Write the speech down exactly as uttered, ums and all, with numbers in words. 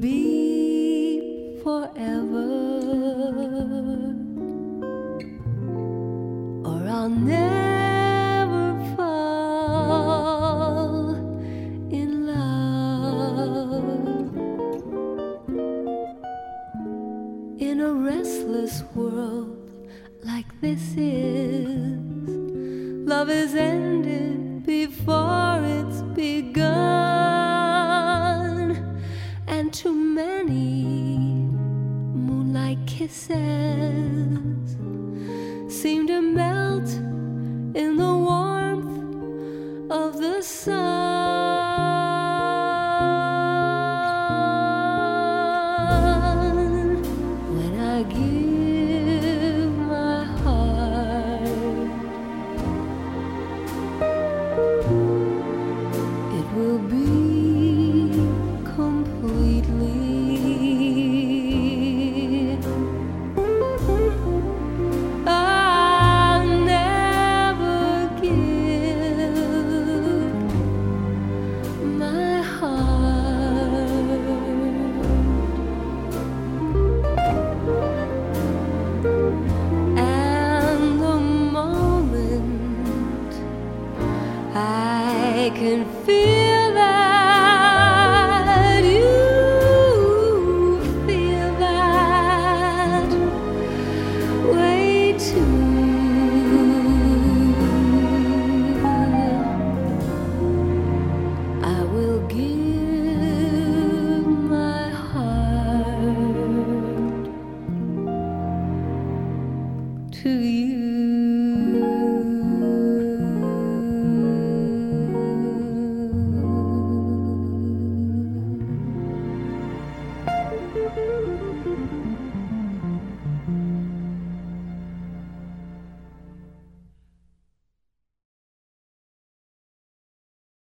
be forever, or I'll never fall in love. In a restless world like this is, love is ended before it's begun, and too many moonlight kisses seem to melt in the warmth of the sun. When I give my heart, it will be completely. I'll never give my heart. And the moment I can feel that you feel that way too, I will give my heart to you.